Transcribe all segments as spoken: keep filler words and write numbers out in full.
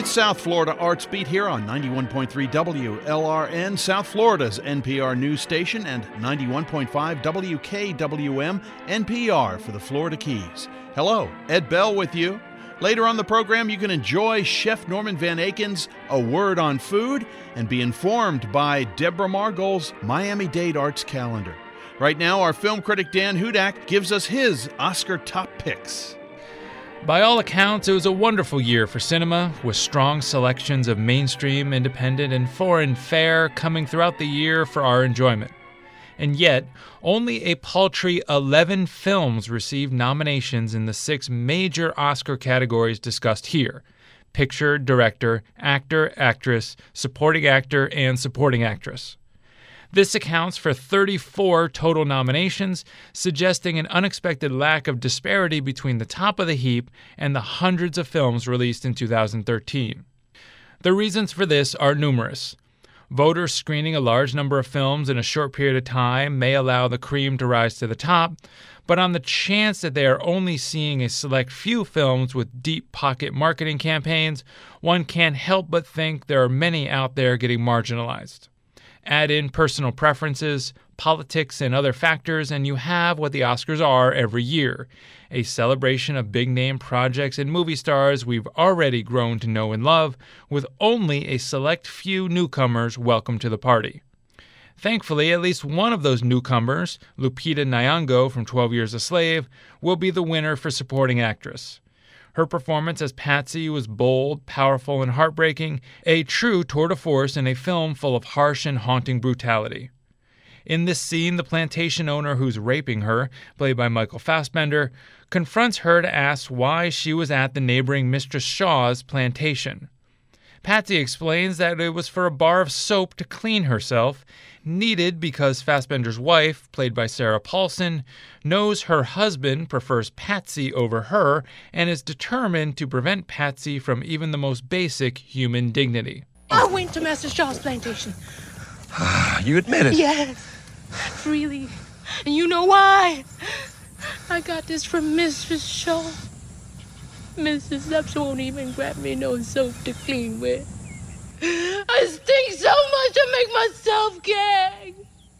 It's South Florida Arts Beat here on ninety-one point three W L R N, South Florida's N P R news station, and ninety-one point five W K W M N P R for the Florida Keys. Hello, Ed Bell with you. Later on the program, you can enjoy Chef Norman Van Aken's A Word on Food and be informed by Deborah Margold's Miami-Dade Arts Calendar. Right now, our film critic Dan Hudak gives us his Oscar top picks. By all accounts, it was a wonderful year for cinema, with strong selections of mainstream, independent, and foreign fare coming throughout the year for our enjoyment. And yet, only a paltry eleven films received nominations in the six major Oscar categories discussed here: picture, director, actor, actress, supporting actor, and supporting actress. This accounts for thirty-four total nominations, suggesting an unexpected lack of disparity between the top of the heap and the hundreds of films released in two thousand thirteen. The reasons for this are numerous. Voters screening a large number of films in a short period of time may allow the cream to rise to the top, but on the chance that they are only seeing a select few films with deep pocket marketing campaigns, one can't help but think there are many out there getting marginalized. Add in personal preferences, politics, and other factors, and you have what the Oscars are every year: a celebration of big-name projects and movie stars we've already grown to know and love, with only a select few newcomers welcome to the party. Thankfully, at least one of those newcomers, Lupita Nyong'o from twelve Years a Slave, will be the winner for supporting actress. Her performance as Patsy was bold, powerful, and heartbreaking, a true tour de force in a film full of harsh and haunting brutality. In this scene, the plantation owner who's raping her, played by Michael Fassbender, confronts her to ask why she was at the neighboring Mistress Shaw's plantation. Patsy explains that it was for a bar of soap to clean herself, needed because Fassbender's wife, played by Sarah Paulson, knows her husband prefers Patsy over her and is determined to prevent Patsy from even the most basic human dignity. I went to Master Shaw's plantation. You admit it? Yes, freely. And you know why? I got this from Mistress Shaw. Missus Ups won't even grab me no soap to clean with. I stink so much to make myself gag.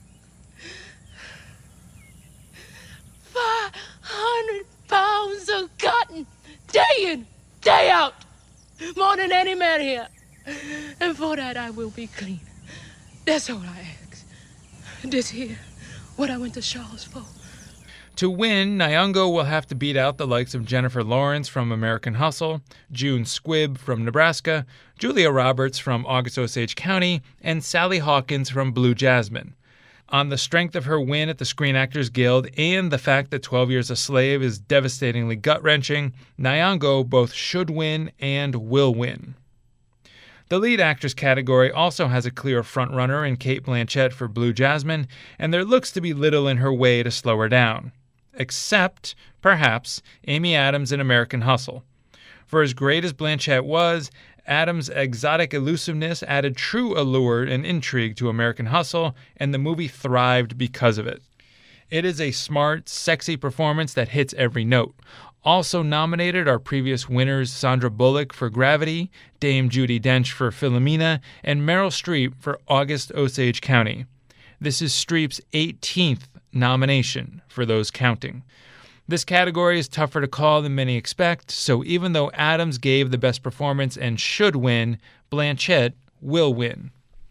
Five hundred pounds of cotton, day in, day out, more than any man here. And for that I will be clean. That's all I ask. This here, what I went to Shaw's for. To win, Nyong'o will have to beat out the likes of Jennifer Lawrence from American Hustle, June Squibb from Nebraska, Julia Roberts from August Osage County, and Sally Hawkins from Blue Jasmine. On the strength of her win at the Screen Actors Guild and the fact that twelve Years a Slave is devastatingly gut-wrenching, Nyong'o both should win and will win. The lead actress category also has a clear frontrunner in Cate Blanchett for Blue Jasmine, and there looks to be little in her way to slow her down. Except, perhaps, Amy Adams in American Hustle. For as great as Blanchett was, Adams' exotic elusiveness added true allure and intrigue to American Hustle, and the movie thrived because of it. It is a smart, sexy performance that hits every note. Also nominated are previous winners Sandra Bullock for Gravity, Dame Judi Dench for Philomena, and Meryl Streep for August Osage County. This is Streep's eighteenth nomination, for those counting. This category is tougher to call than many expect, so even though Adams gave the best performance and should win, Blanchett will win.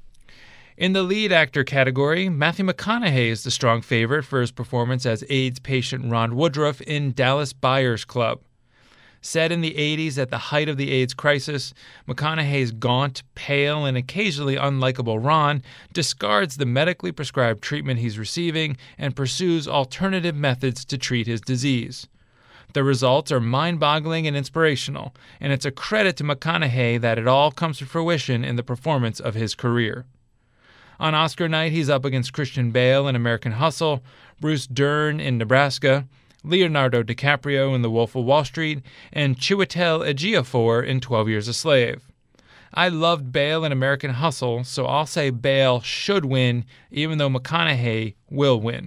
In the lead actor category, Matthew McConaughey is the strong favorite for his performance as AIDS patient Ron Woodruff in Dallas Buyers Club. Set in the eighties at the height of the AIDS crisis, McConaughey's gaunt, pale, and occasionally unlikable Ron discards the medically prescribed treatment he's receiving and pursues alternative methods to treat his disease. The results are mind-boggling and inspirational, and it's a credit to McConaughey that it all comes to fruition in the performance of his career. On Oscar night, he's up against Christian Bale in American Hustle, Bruce Dern in Nebraska, Leonardo DiCaprio in The Wolf of Wall Street, and Chiwetel Ejiofor in twelve Years a Slave. I loved Bale in American Hustle, so I'll say Bale should win, even though McConaughey will win.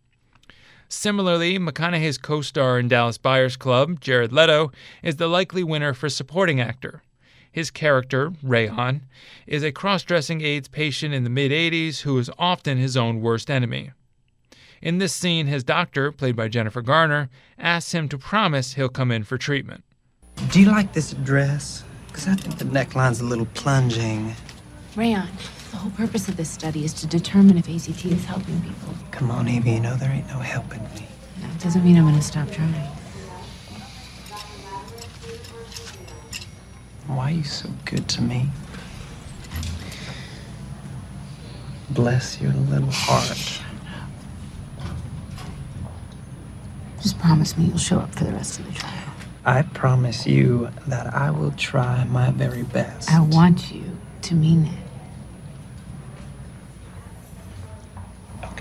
Similarly, McConaughey's co-star in Dallas Buyers Club, Jared Leto, is the likely winner for supporting actor. His character, Rayon, is a cross-dressing AIDS patient in the mid-eighties who is often his own worst enemy. In this scene, his doctor, played by Jennifer Garner, asks him to promise he'll come in for treatment. Do you like this dress? Because I think the neckline's a little plunging. Rayon, the whole purpose of this study is to determine if A C T is helping people. Come on, Evie, you know there ain't no helping me. That doesn't mean I'm going to stop trying. Why are you so good to me? Bless your little heart. Just promise me you'll show up for the rest of the trial. I promise you that I will try my very best. I want you to mean it. Okay.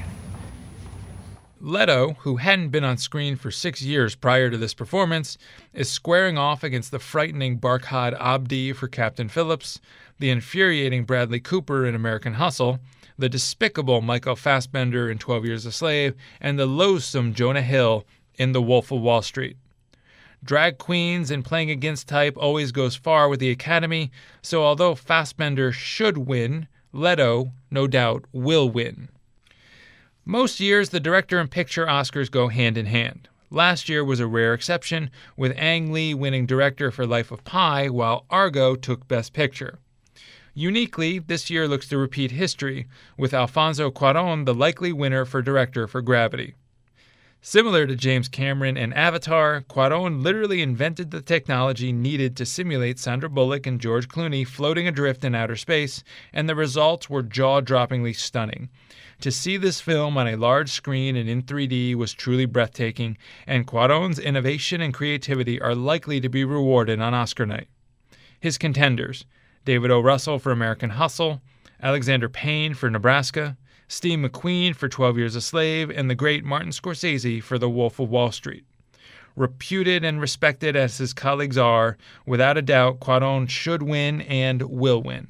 Leto, who hadn't been on screen for six years prior to this performance, is squaring off against the frightening Barkhad Abdi for Captain Phillips, the infuriating Bradley Cooper in American Hustle, the despicable Michael Fassbender in twelve Years a Slave, and the loathsome Jonah Hill in The Wolf of Wall Street. Drag queens and playing against type always goes far with the Academy, so although Fassbender should win, Leto, no doubt, will win. Most years, the director and picture Oscars go hand in hand. Last year was a rare exception, with Ang Lee winning director for Life of Pi, while Argo took Best Picture. Uniquely, this year looks to repeat history, with Alfonso Cuarón the likely winner for director for Gravity. Similar to James Cameron and Avatar, Cuarón literally invented the technology needed to simulate Sandra Bullock and George Clooney floating adrift in outer space, and the results were jaw-droppingly stunning. To see this film on a large screen and in three D was truly breathtaking, and Cuarón's innovation and creativity are likely to be rewarded on Oscar night. His contenders: David O. Russell for American Hustle, Alexander Payne for Nebraska, Steve McQueen for twelve Years a Slave, and the great Martin Scorsese for The Wolf of Wall Street. Reputed and respected as his colleagues are, without a doubt, Cuarón should win and will win.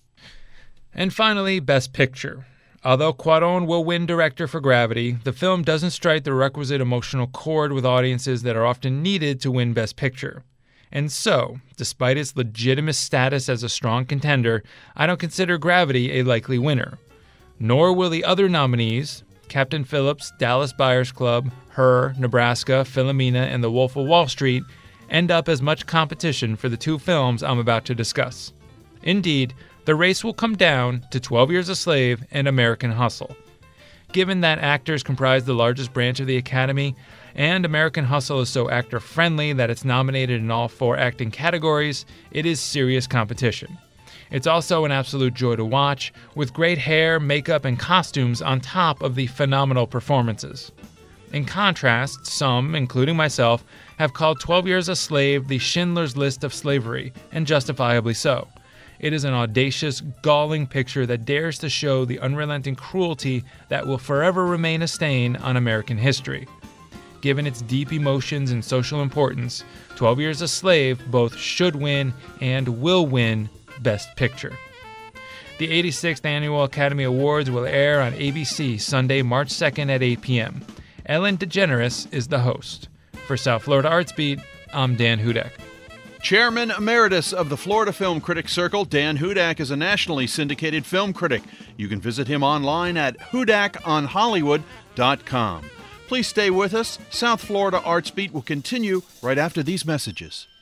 And finally, Best Picture. Although Cuarón will win director for Gravity, the film doesn't strike the requisite emotional chord with audiences that are often needed to win Best Picture. And so, despite its legitimate status as a strong contender, I don't consider Gravity a likely winner. Nor will the other nominees, Captain Phillips, Dallas Buyers Club, Her, Nebraska, Philomena, and The Wolf of Wall Street, end up as much competition for the two films I'm about to discuss. Indeed, the race will come down to twelve Years a Slave and American Hustle. Given that actors comprise the largest branch of the Academy, and American Hustle is so actor-friendly that it's nominated in all four acting categories, it is serious competition. It's also an absolute joy to watch, with great hair, makeup, and costumes on top of the phenomenal performances. In contrast, some, including myself, have called twelve Years a Slave the Schindler's List of slavery, and justifiably so. It is an audacious, galling picture that dares to show the unrelenting cruelty that will forever remain a stain on American history. Given its deep emotions and social importance, twelve Years a Slave both should win and will win Best Picture. The eighty-sixth Annual Academy Awards will air on A B C Sunday, March second at eight p.m. Ellen DeGeneres is the host. For South Florida Arts Beat, I'm Dan Hudak. Chairman Emeritus of the Florida Film Critics Circle, Dan Hudak is a nationally syndicated film critic. You can visit him online at hudak on hollywood dot com. Please stay with us. South Florida Arts Beat will continue right after these messages.